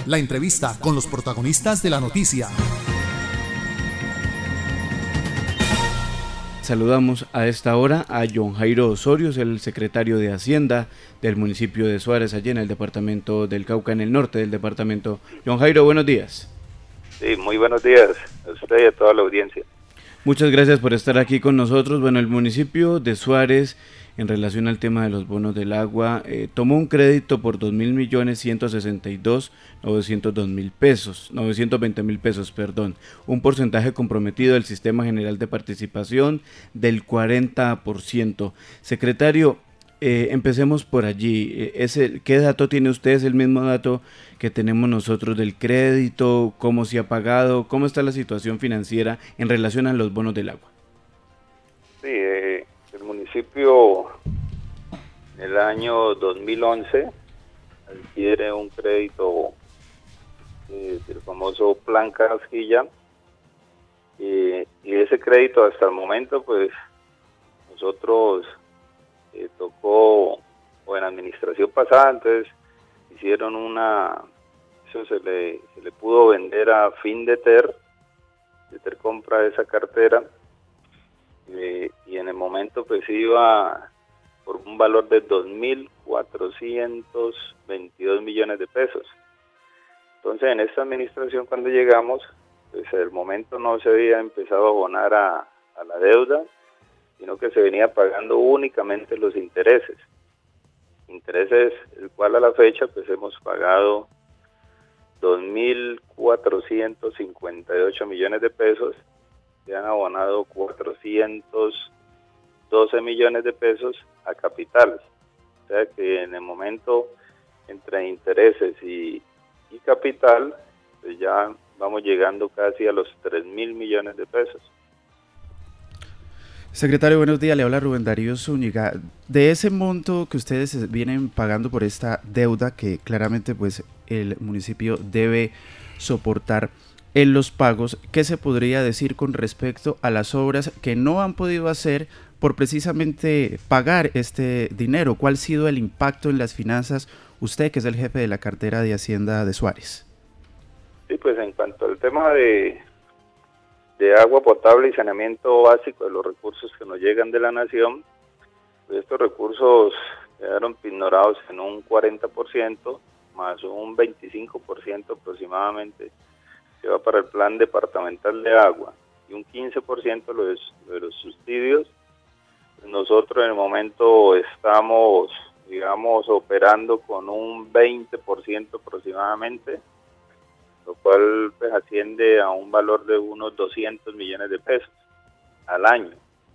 La entrevista con los protagonistas de la noticia. Saludamos a esta hora a John Jairo Osorio, el secretario de Hacienda del municipio de Suárez, allí en el departamento del Cauca, en el norte del departamento. John Jairo, buenos días. Sí, muy buenos días a usted y a toda la audiencia. Muchas gracias por estar aquí con nosotros. Bueno, el municipio de Suárez, en relación al tema de los bonos del agua, tomó un crédito por 2.162.920.000 pesos, un porcentaje comprometido del Sistema General de Participación del 40%. Secretario, empecemos por allí. ¿Qué dato tiene usted? ¿Es el mismo dato que tenemos nosotros del crédito? ¿Cómo se ha pagado? ¿Cómo está la situación financiera en relación a los bonos del agua? Sí, el municipio en el año 2011 adquiere un crédito del famoso Plan Casquilla, y ese crédito hasta el momento pues nosotros tocó, o en administración pasada, entonces hicieron eso se le pudo vender a Findeter compra esa cartera, y en el momento pues iba por un valor de 2.422 millones de pesos. Entonces en esta administración cuando llegamos, pues en el momento no se había empezado a abonar a la deuda, sino que se venía pagando únicamente los intereses, el cual a la fecha pues hemos pagado 2.458 millones de pesos, se han abonado 412 millones de pesos a capitales, o sea que en el momento entre intereses y capital pues ya vamos llegando casi a los 3.000 millones de pesos. Secretario, buenos días, le habla Rubén Darío Zúñiga. De ese monto que ustedes vienen pagando por esta deuda que claramente pues el municipio debe soportar en los pagos, ¿qué se podría decir con respecto a las obras que no han podido hacer por precisamente pagar este dinero? ¿Cuál ha sido el impacto en las finanzas, usted que es el jefe de la cartera de Hacienda de Suárez? Sí, pues en cuanto al tema de agua potable y saneamiento básico de los recursos que nos llegan de la nación, pues estos recursos quedaron pignorados en un 40%, más un 25% aproximadamente que va para el plan departamental de agua, y un 15% de los subsidios. Nosotros en el momento estamos, digamos, operando con un 20% aproximadamente, lo cual pues asciende a un valor de unos 200 millones de pesos al año.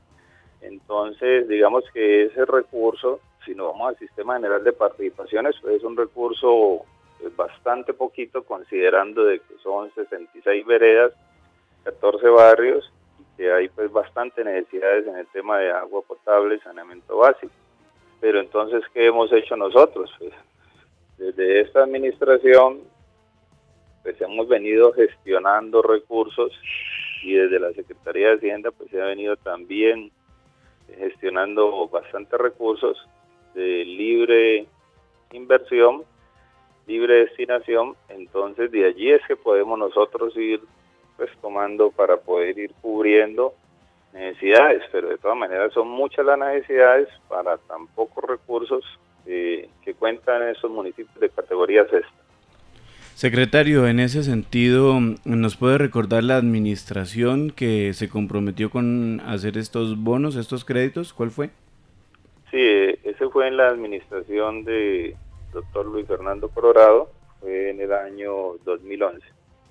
Entonces, digamos que ese recurso, si nos vamos al Sistema General de Participaciones, pues es un recurso pues, bastante poquito, considerando de que son 66 veredas, 14 barrios, y que hay pues bastantes necesidades en el tema de agua potable y saneamiento básico. Pero entonces, ¿qué hemos hecho nosotros? Pues, desde esta administración pues hemos venido gestionando recursos, y desde la Secretaría de Hacienda pues se ha venido también gestionando bastantes recursos de libre inversión, libre destinación. Entonces de allí es que podemos nosotros ir pues tomando para poder ir cubriendo necesidades, pero de todas maneras son muchas las necesidades para tan pocos recursos que cuentan en esos municipios de categoría sexta. Secretario, en ese sentido, ¿nos puede recordar la administración que se comprometió con hacer estos bonos, estos créditos? ¿Cuál fue? Sí, ese fue en la administración de doctor Luis Fernando Colorado, fue en el año 2011.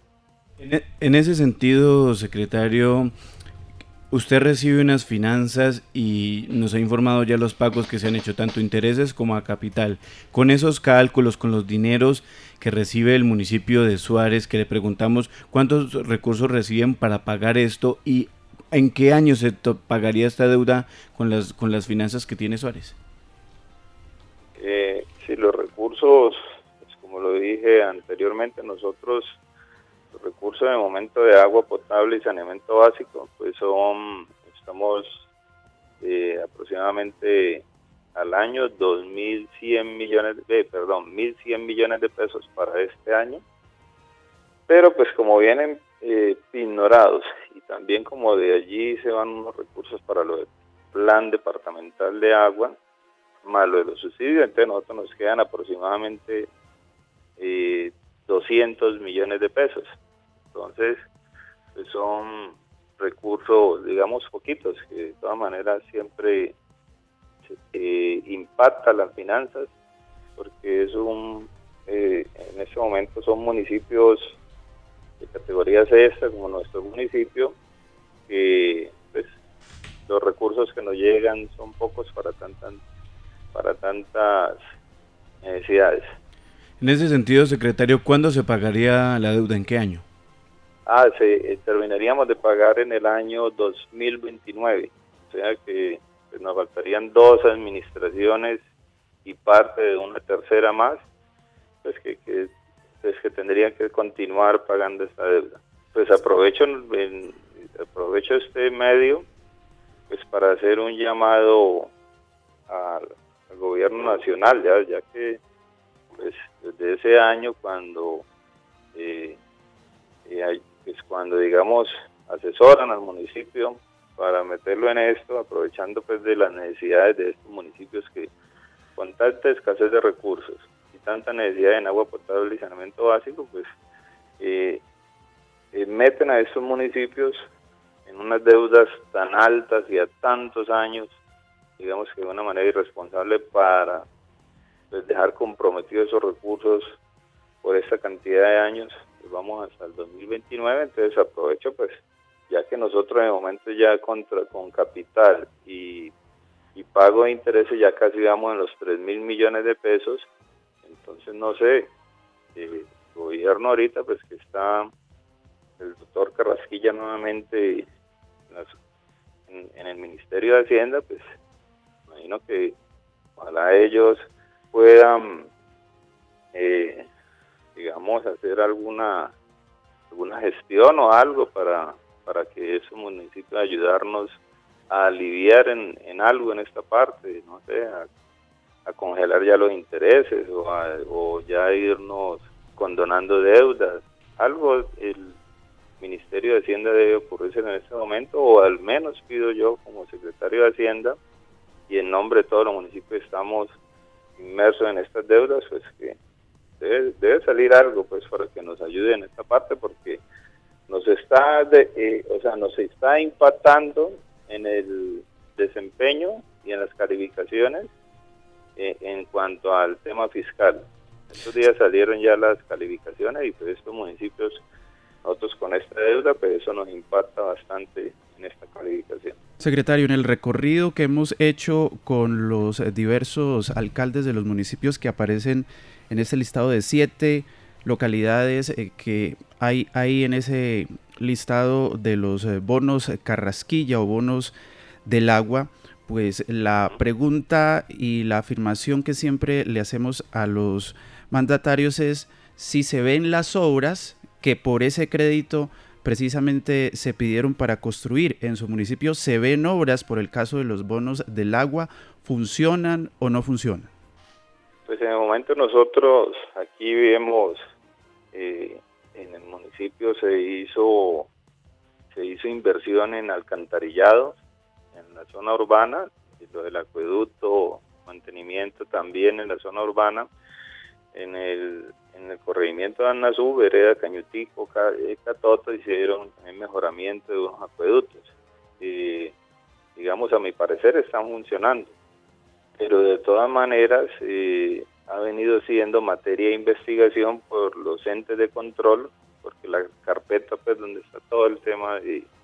En ese sentido, secretario, usted recibe unas finanzas y nos ha informado ya los pagos que se han hecho, tanto intereses como a capital. Con esos cálculos, con los dineros que recibe el municipio de Suárez, que le preguntamos cuántos recursos reciben para pagar esto y en qué año se pagaría esta deuda con las finanzas que tiene Suárez. Sí, los recursos, pues como lo dije anteriormente, nosotros los recursos en el momento de agua potable y saneamiento básico, pues estamos aproximadamente al año 1.100 millones de pesos para este año, pero pues como vienen ignorados y también como de allí se van unos recursos para lo del plan departamental de agua, más lo de los subsidios, entonces nosotros nos quedan aproximadamente 200 millones de pesos. Entonces, pues son recursos, digamos, poquitos, que de todas maneras siempre impacta las finanzas, porque es en este momento son municipios de categoría sexta, como nuestro municipio, que pues los recursos que nos llegan son pocos para tantas necesidades. En ese sentido, secretario, ¿cuándo se pagaría la deuda? ¿En qué año? Terminaríamos de pagar en el año 2029, o sea que pues, nos faltarían 2 administraciones y parte de una tercera más, pues que tendrían que continuar pagando esta deuda. Pues aprovecho este medio pues para hacer un llamado al gobierno nacional, ya que pues desde ese año cuando cuando digamos asesoran al municipio para meterlo en esto, aprovechando pues de las necesidades de estos municipios que con tanta escasez de recursos y tanta necesidad en agua potable y saneamiento básico, pues meten a estos municipios en unas deudas tan altas y a tantos años, digamos que de una manera irresponsable, para pues, dejar comprometidos esos recursos por esta cantidad de años. Pues vamos hasta el 2029, entonces aprovecho pues ya que nosotros de momento ya con capital y pago de intereses ya casi vamos en los 3.000 millones de pesos, entonces no sé, el gobierno ahorita pues que está el doctor Carrasquilla nuevamente en el Ministerio de Hacienda, pues imagino que ojalá ellos puedan digamos hacer alguna gestión o algo para que esos municipios ayudarnos a aliviar en algo en esta parte, no sé, a congelar ya los intereses o ya irnos condonando deudas, algo el Ministerio de Hacienda debe ocurrirse en este momento, o al menos pido yo como secretario de Hacienda y en nombre de todos los municipios estamos inmersos en estas deudas, pues que debe salir algo pues para que nos ayude en esta parte, porque nos está impactando en el desempeño y en las calificaciones en cuanto al tema fiscal. Estos días salieron ya las calificaciones y pues estos municipios, nosotros con esta deuda, pues eso nos impacta bastante en esta calificación. Secretario, en el recorrido que hemos hecho con los diversos alcaldes de los municipios que aparecen en este listado de 7 localidades que hay en ese listado de los bonos Carrasquilla o bonos del agua, pues la pregunta y la afirmación que siempre le hacemos a los mandatarios es si se ven las obras que por ese crédito precisamente se pidieron para construir en su municipio, se ven obras por el caso de los bonos del agua, ¿funcionan o no funcionan? Pues en el momento nosotros aquí vemos en el municipio se hizo inversión en alcantarillado en la zona urbana, y lo del acueducto, mantenimiento también en la zona urbana, en el corregimiento de Annazú, vereda Cañutico, Catoto, hicieron el mejoramiento de unos acueductos. Digamos, a mi parecer están funcionando, pero de todas maneras ha venido siendo materia de investigación por los entes de control, porque la carpeta pues donde está todo el tema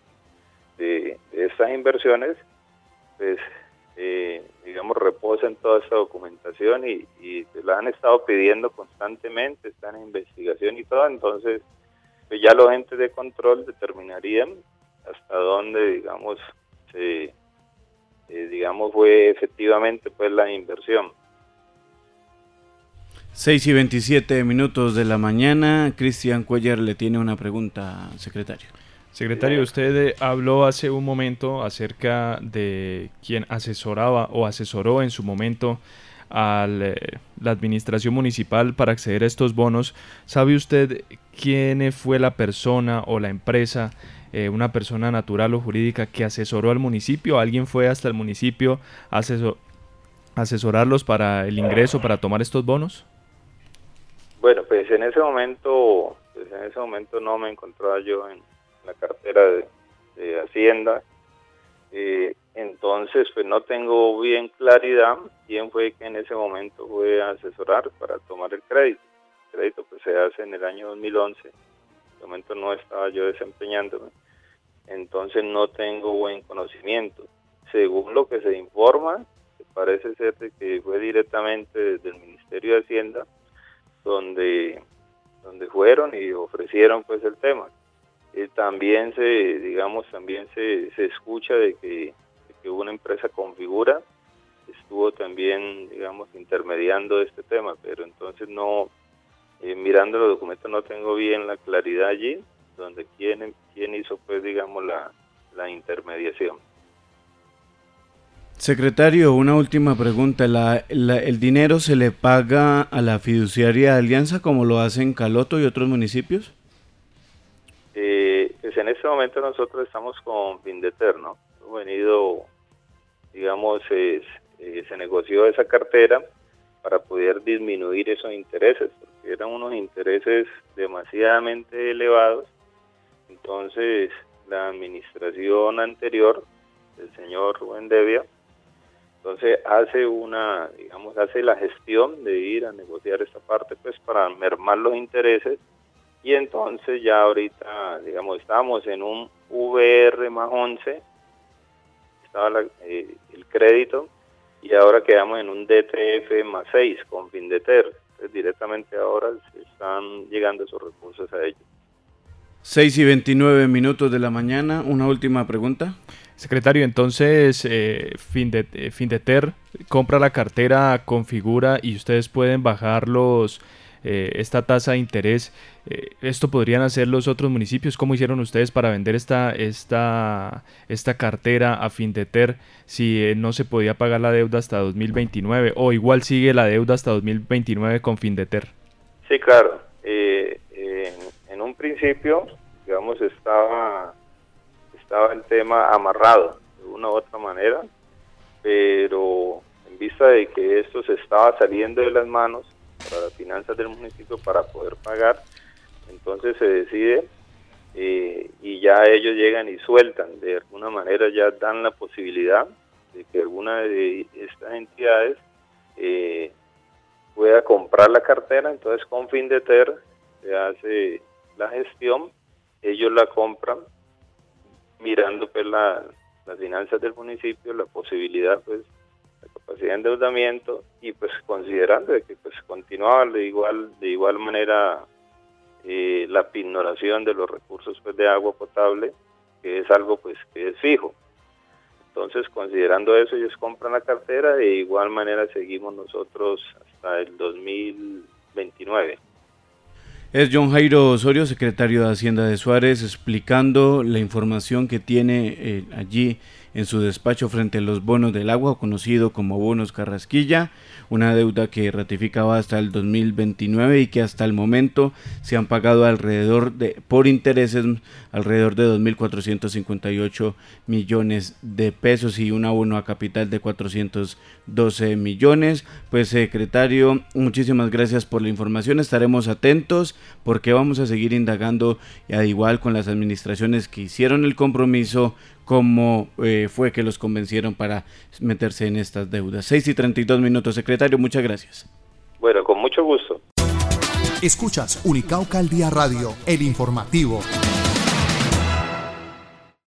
de estas inversiones, pues digamos reposa en toda esta documentación y se la han estado pidiendo constantemente, están en investigación y todo, entonces pues ya los entes de control determinarían hasta dónde digamos fue efectivamente pues la inversión. 6:27 de la mañana, Cristian Cuellar le tiene una pregunta, secretario. Secretario, usted habló hace un momento acerca de quien asesoraba o asesoró en su momento a la administración municipal para acceder a estos bonos. ¿Sabe usted quién fue la persona o la empresa, una persona natural o jurídica que asesoró al municipio? ¿Alguien fue hasta el municipio a asesorarlos para el ingreso, para tomar estos bonos? Bueno, pues en ese momento no me encontraba yo en la cartera de Hacienda. Entonces pues no tengo bien claridad quién fue que en ese momento fue a asesorar para tomar el crédito. El crédito pues se hace en el año 2011, en ese momento no estaba yo desempeñándome, entonces no tengo buen conocimiento. Según lo que se informa, parece ser de que fue directamente desde el Ministerio de Hacienda donde fueron y ofrecieron pues el tema. También se escucha de que una empresa Configura estuvo también, digamos, intermediando este tema, pero entonces no, mirando los documentos no tengo bien la claridad allí, donde quién hizo pues, digamos, la intermediación. Secretario, una última pregunta. ¿El dinero se le paga a la fiduciaria Alianza como lo hacen Caloto y otros municipios? Pues en este momento nosotros estamos con Findeter, ¿no? Hemos venido, digamos, se negoció esa cartera para poder disminuir esos intereses, porque eran unos intereses demasiadamente elevados. Entonces, la administración anterior, del señor Rubén Devia, entonces hace la gestión de ir a negociar esta parte, pues para mermar los intereses, y entonces ya ahorita, digamos, estábamos en un VR más 11, estaba el crédito, y ahora quedamos en un DTF más 6 con Findeter. Entonces directamente ahora se están llegando esos recursos a ellos. 6:29 de la mañana, una última pregunta. Secretario, entonces Findeter compra la cartera, configura y ustedes pueden bajar esta tasa de interés. ¿Esto podrían hacer los otros municipios? ¿Cómo hicieron ustedes para vender esta cartera a Findeter si no se podía pagar la deuda hasta 2029? ¿O igual sigue la deuda hasta 2029 con Findeter? Sí, claro. En un principio, digamos, estaba el tema amarrado de una u otra manera, pero en vista de que esto se estaba saliendo de las manos para las finanzas del municipio para poder pagar, entonces se decide y ya ellos llegan y sueltan, de alguna manera ya dan la posibilidad de que alguna de estas entidades pueda comprar la cartera. Entonces con Findeter se hace la gestión, ellos la compran, mirando pues las finanzas del municipio, la posibilidad, pues, la capacidad de endeudamiento, y pues considerando de que pues continuaba de igual manera la pignoración de los recursos pues de agua potable, que es algo pues que es fijo. Entonces, considerando eso, ellos compran la cartera, de igual manera seguimos nosotros hasta el 2029. Es John Jairo Osorio, secretario de Hacienda de Suárez, explicando la información que tiene allí en su despacho frente a los bonos del agua, conocido como bonos Carrasquilla, una deuda que ratificaba hasta el 2029 y que hasta el momento se han pagado por intereses alrededor de 2.458 millones de pesos y un abono a capital de 412 millones. Pues secretario, muchísimas gracias por la información, estaremos atentos porque vamos a seguir indagando, al igual con las administraciones que hicieron el compromiso, cómo fue que los convencieron para meterse en estas deudas. 6:32, secretario, muchas gracias. Bueno, con mucho gusto. Escuchas Unicauca al Día Radio, el informativo.